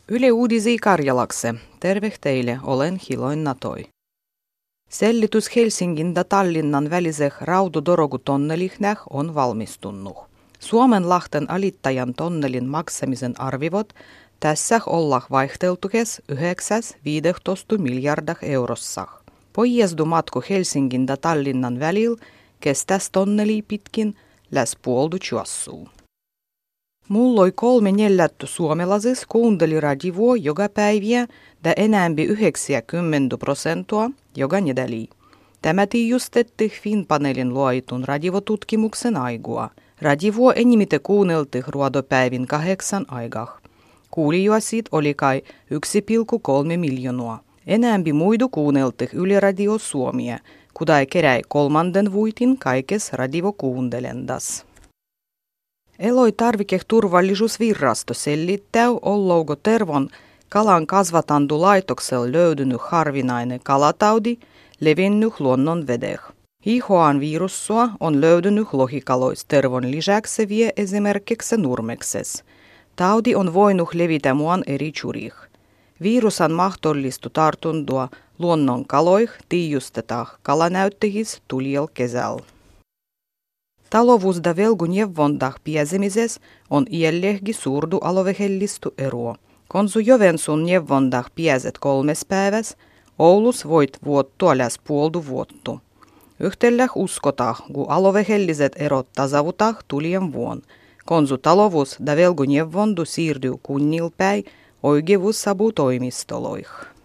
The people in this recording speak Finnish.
Yle Uudisi Karjalakse. Terve teille, olen Hiloin Natoi. Sellitys Helsingin ja Tallinnan väliseh raudodorogutonnelihnäh on valmistunut. Suomenlahten alittajan tonnelin maksamisen arvivot tässä ollah vaihteltukes 9-15 miljardah eurossah. Poiezdumatku Helsingin ja Tallinnan välil kestäs tonneli pitkin läs puoldu juossuu. Mulloi 3/4 suomalaisis kuunteli radioa joka päiviä ja enämpi 90% joka nedäli. Tämä tiijustetti Finpanelin luoitun radiotutkimuksen aigua. Radio enimite kuunnelti ruodopäivin 8 aigah. Kuulijoisit oli kai 1,3 miljoonaa. Enämpi muidu kuunnelti Yle Radio Suomia, kudai keräi 3. vuitin kaikes radiokuuntelendas. Eloi tarviketurvallisuusvirasto sellittää, ollouko Tervon kalan kasvatandu laitoksella löydynyt harvinainen kalataudi levinnyt luonnon vedeh. Hihoan virussua on löydynyt lohikalois Tervon lisäksi vie esimerkiksi nurmekses. Taudi on voinut levitä muun eri churih. Virusan mahdollistu tartundua luonnon kaloih tiijustetaan kalanäyttehis tuliel kesäl. Talovus da velguneuvondah piesemises on iällehgi suurdu alovehellistu eruo. Konsu Jovensun neuvondah pieset 3 päiväs, Oulus voit vuottua läs puoldu vuottu. Yhtelläh uskotah, ku alovehelliset erot tasavutah tulien vuon. Konsu talovus da velguneuvondu siirtyy kunnilpäin oikevus sabu toimistoloih.